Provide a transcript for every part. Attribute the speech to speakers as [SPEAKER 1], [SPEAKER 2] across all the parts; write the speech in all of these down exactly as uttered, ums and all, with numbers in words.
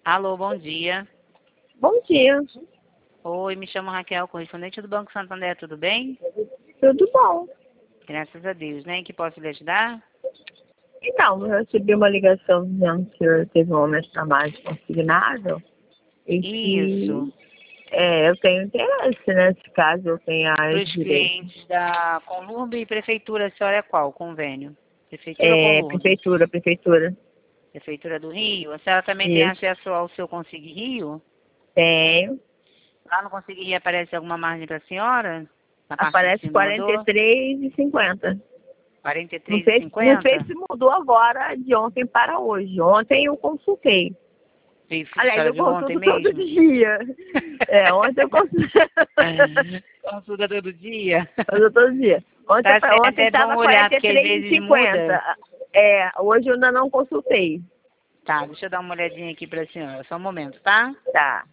[SPEAKER 1] Alô, bom dia.
[SPEAKER 2] Bom dia,
[SPEAKER 1] Oi, me chamo Raquel, correspondente do Banco Santander, tudo bem?
[SPEAKER 2] tudo bom?
[SPEAKER 1] Graças a Deus, né? Em que posso lhe ajudar?
[SPEAKER 2] Então, eu recebi uma ligação dizendo que eu teve um aumento da margem consignável e
[SPEAKER 1] Isso,
[SPEAKER 2] que é, eu tenho interesse, né? Se caso eu tenha
[SPEAKER 1] para
[SPEAKER 2] esse
[SPEAKER 1] os
[SPEAKER 2] direito.
[SPEAKER 1] clientes da Conlurb e Prefeitura, a senhora é qual? Convênio? Prefeitura ou
[SPEAKER 2] É,
[SPEAKER 1] Conlurb?
[SPEAKER 2] prefeitura, prefeitura.
[SPEAKER 1] Prefeitura do Rio? A senhora também tem
[SPEAKER 2] Isso.
[SPEAKER 1] acesso ao seu Consigue Rio?
[SPEAKER 2] Tenho.
[SPEAKER 1] Lá no Consigue Rio aparece alguma margem para a senhora? Na parte do
[SPEAKER 2] Aparece quarenta e
[SPEAKER 1] simulador?
[SPEAKER 2] três e cinquenta. Não
[SPEAKER 1] quarenta e três e
[SPEAKER 2] sei, não sei
[SPEAKER 1] cinquenta?
[SPEAKER 2] se mudou agora de ontem para hoje. Ontem eu consultei.
[SPEAKER 1] Viu, a
[SPEAKER 2] Aliás,
[SPEAKER 1] senhora
[SPEAKER 2] eu
[SPEAKER 1] viu ontem
[SPEAKER 2] consulto todo
[SPEAKER 1] mesmo?
[SPEAKER 2] dia. É, ontem eu consultei.
[SPEAKER 1] Consulta todo dia?
[SPEAKER 2] Eu todo dia. Ontem
[SPEAKER 1] Tá certo,
[SPEAKER 2] ontem
[SPEAKER 1] é bom
[SPEAKER 2] estava
[SPEAKER 1] olhar,
[SPEAKER 2] quarenta e
[SPEAKER 1] porque às
[SPEAKER 2] três e
[SPEAKER 1] vezes muda.
[SPEAKER 2] cinquenta. É, hoje eu ainda não consultei.
[SPEAKER 1] Tá, deixa eu dar uma olhadinha aqui pra senhora, só um momento, tá?
[SPEAKER 2] Tá.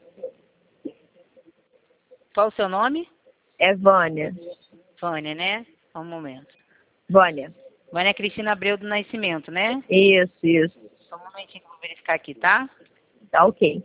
[SPEAKER 1] Qual o seu nome?
[SPEAKER 2] É Vânia.
[SPEAKER 1] Vânia, né? Só um momento.
[SPEAKER 2] Vânia.
[SPEAKER 1] Vânia Cristina Abreu do Nascimento, né?
[SPEAKER 2] Isso, isso.
[SPEAKER 1] Só um momentinho que eu vou verificar aqui, tá?
[SPEAKER 2] Tá ok.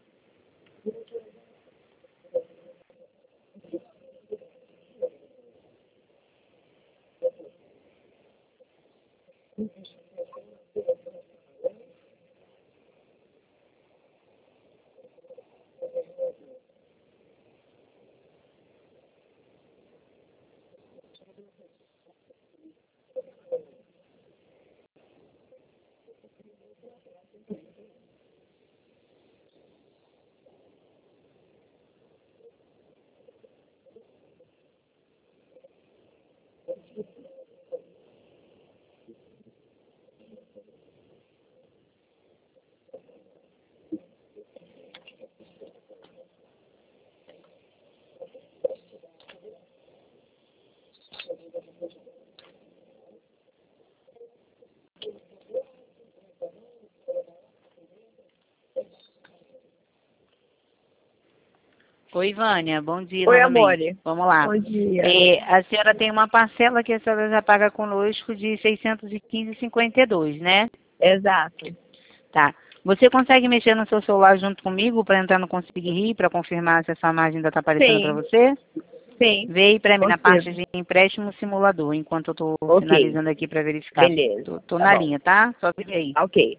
[SPEAKER 1] Oi, Vânia, bom dia
[SPEAKER 2] Oi,
[SPEAKER 1] novamente.
[SPEAKER 2] amore.
[SPEAKER 1] Vamos lá.
[SPEAKER 2] Bom dia.
[SPEAKER 1] É, a senhora tem uma parcela que a senhora já paga conosco de seiscentos e quinze vírgula cinquenta e dois, né?
[SPEAKER 2] Exato.
[SPEAKER 1] Tá. Você consegue mexer no seu celular junto comigo para entrar no Conseguir Rir, para confirmar se essa margem ainda está aparecendo para
[SPEAKER 2] Sim,
[SPEAKER 1] você?
[SPEAKER 2] sim.
[SPEAKER 1] Vê aí para mim na parte
[SPEAKER 2] Consigo.
[SPEAKER 1] de empréstimo simulador, enquanto eu estou
[SPEAKER 2] Ok.
[SPEAKER 1] finalizando aqui para verificar.
[SPEAKER 2] Beleza.
[SPEAKER 1] Tô, tô
[SPEAKER 2] Tá
[SPEAKER 1] na
[SPEAKER 2] bom.
[SPEAKER 1] linha, tá? Só ver aí.
[SPEAKER 2] Tá ok.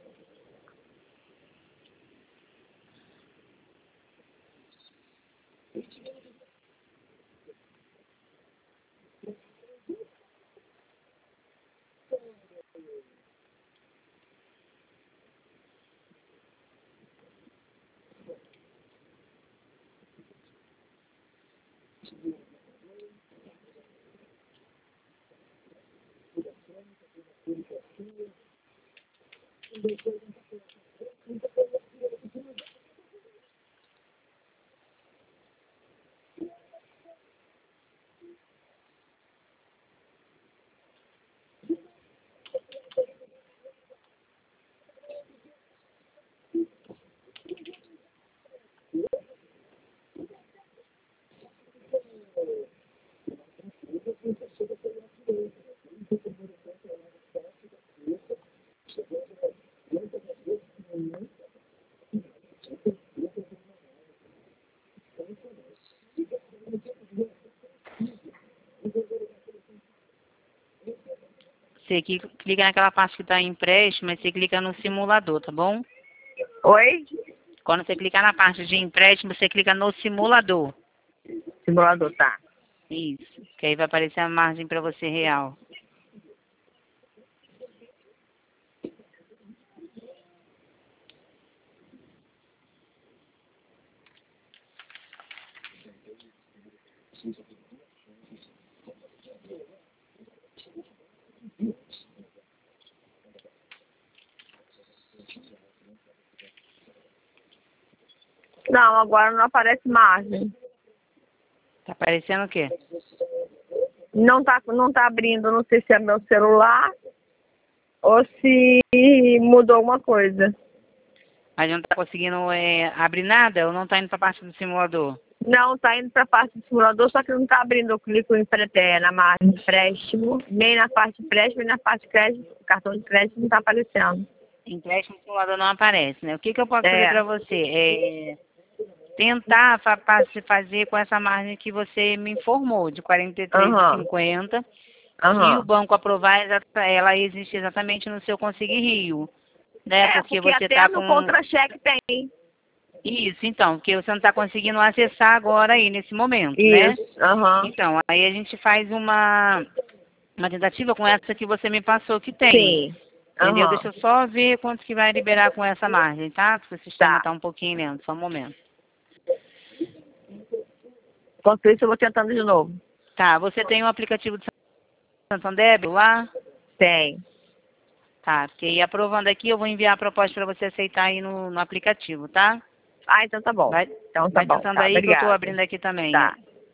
[SPEAKER 1] Você aqui clica naquela parte que está em empréstimo, mas você clica no simulador, tá bom?
[SPEAKER 2] Oi?
[SPEAKER 1] Quando você clicar na parte de empréstimo, você clica no simulador.
[SPEAKER 2] Simulador, tá.
[SPEAKER 1] Isso. Que aí vai aparecer a margem para você real.
[SPEAKER 2] Não, agora não aparece margem.
[SPEAKER 1] Tá aparecendo o quê?
[SPEAKER 2] Não tá, não tá abrindo, não sei se é meu celular ou se mudou alguma coisa.
[SPEAKER 1] Mas não tá conseguindo é, abrir nada ou não tá indo para a parte do simulador?
[SPEAKER 2] Não, tá indo para a parte do simulador, só que não tá abrindo. Eu clico em empre- é, na margem de empréstimo, nem na parte de empréstimo, nem na parte de crédito, cartão de crédito não tá aparecendo.
[SPEAKER 1] Empréstimo simulado não aparece, né? O que, que eu posso
[SPEAKER 2] É.
[SPEAKER 1] fazer para você? É tentar fa fa- se fazer com essa margem que você me informou, de quarenta e três e cinquenta. Se o
[SPEAKER 2] Aham.
[SPEAKER 1] banco aprovar, exata- ela existe exatamente no seu Conseguir Rio, né?
[SPEAKER 2] É,
[SPEAKER 1] Porque
[SPEAKER 2] porque
[SPEAKER 1] você
[SPEAKER 2] até
[SPEAKER 1] está
[SPEAKER 2] no
[SPEAKER 1] com...
[SPEAKER 2] contra-cheque tem.
[SPEAKER 1] Isso, então, porque você não está conseguindo acessar agora aí, nesse momento, né?
[SPEAKER 2] Isso. Aham.
[SPEAKER 1] Então, aí a gente faz uma, uma tentativa com essa que você me passou que tem.
[SPEAKER 2] Sim.
[SPEAKER 1] Entendeu?
[SPEAKER 2] Aham.
[SPEAKER 1] Deixa eu só ver quanto que vai liberar com essa margem, tá? Porque o sistema
[SPEAKER 2] Tá.
[SPEAKER 1] está um pouquinho lento, só um momento.
[SPEAKER 2] Enquanto isso, eu vou tentando de novo.
[SPEAKER 1] Tá, você tem o aplicativo do Santander lá?
[SPEAKER 2] Tem.
[SPEAKER 1] Tá, porque aí aprovando aqui, eu vou enviar a proposta para você aceitar aí no, no aplicativo, tá?
[SPEAKER 2] Ah, então tá bom.
[SPEAKER 1] Vai,
[SPEAKER 2] Então tá
[SPEAKER 1] vai
[SPEAKER 2] bom.
[SPEAKER 1] tentando
[SPEAKER 2] Tá,
[SPEAKER 1] aí que eu tô
[SPEAKER 2] obrigada.
[SPEAKER 1] abrindo aqui também.
[SPEAKER 2] Tá.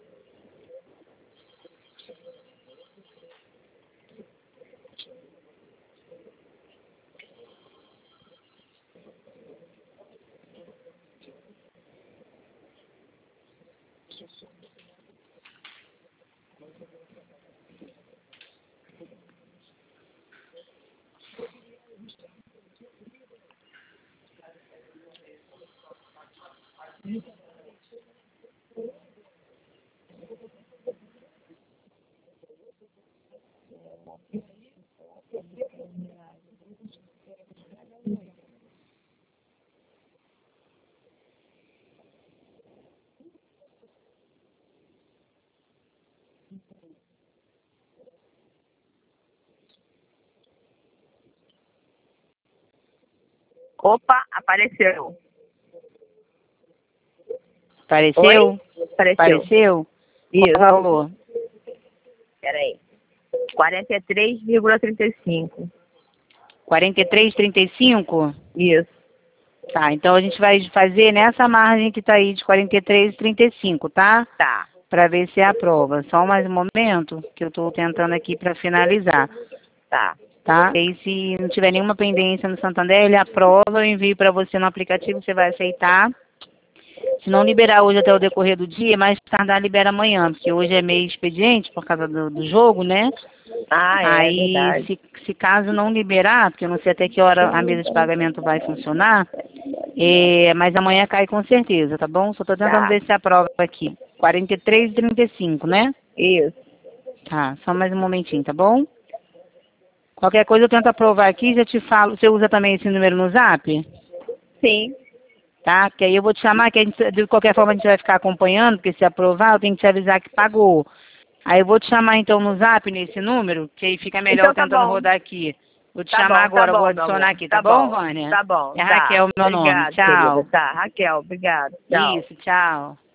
[SPEAKER 2] Opa, apareceu.
[SPEAKER 1] Apareceu?
[SPEAKER 2] Oi? Apareceu.
[SPEAKER 1] Apareceu?
[SPEAKER 2] Isso.
[SPEAKER 1] Qual o valor?
[SPEAKER 2] Peraí. quarenta e três vírgula trinta e cinco.
[SPEAKER 1] quarenta e três, trinta e cinco?
[SPEAKER 2] Isso.
[SPEAKER 1] Tá, então a gente vai fazer nessa margem que tá aí de quarenta e três e trinta e cinco, tá?
[SPEAKER 2] Tá.
[SPEAKER 1] Para ver se aprova. Só mais um momento que eu tô tentando aqui para finalizar,
[SPEAKER 2] Tá.
[SPEAKER 1] tá? E aí, se não tiver nenhuma pendência no Santander, ele aprova, eu envio para você no aplicativo, você vai aceitar. Se não liberar hoje até o decorrer do dia, mais tardar libera amanhã, porque hoje é meio expediente por causa do, do jogo, né?
[SPEAKER 2] Ah, é,
[SPEAKER 1] Aí,
[SPEAKER 2] verdade.
[SPEAKER 1] se, se caso não liberar, porque eu não sei até que hora a mesa de pagamento vai funcionar, é, mas amanhã cai com certeza, tá bom? Só tô tentando
[SPEAKER 2] Tá.
[SPEAKER 1] ver se aprova aqui. quarenta e três e trinta e cinco, né?
[SPEAKER 2] Isso.
[SPEAKER 1] Tá, só mais um momentinho, tá bom? Qualquer coisa eu tento aprovar aqui, já te falo. Você usa também esse número no Zap?
[SPEAKER 2] Sim.
[SPEAKER 1] Tá? Que aí eu vou te chamar, que a gente, de qualquer forma a gente vai ficar acompanhando, porque se aprovar eu tenho que te avisar que pagou. Aí eu vou te chamar então no Zap, nesse número, que aí fica melhor
[SPEAKER 2] Então tá
[SPEAKER 1] tentando
[SPEAKER 2] bom.
[SPEAKER 1] rodar aqui. Vou te
[SPEAKER 2] Tá
[SPEAKER 1] chamar
[SPEAKER 2] bom, tá
[SPEAKER 1] agora,
[SPEAKER 2] bom,
[SPEAKER 1] vou
[SPEAKER 2] meu
[SPEAKER 1] adicionar
[SPEAKER 2] amor.
[SPEAKER 1] aqui, tá,
[SPEAKER 2] Tá
[SPEAKER 1] bom,
[SPEAKER 2] bom.
[SPEAKER 1] Vânia?
[SPEAKER 2] Tá bom,
[SPEAKER 1] É
[SPEAKER 2] tá.
[SPEAKER 1] Raquel, meu nome.
[SPEAKER 2] Obrigada, querida.
[SPEAKER 1] Tchau.
[SPEAKER 2] Tá, Raquel, obrigada. Tchau.
[SPEAKER 1] Isso, tchau.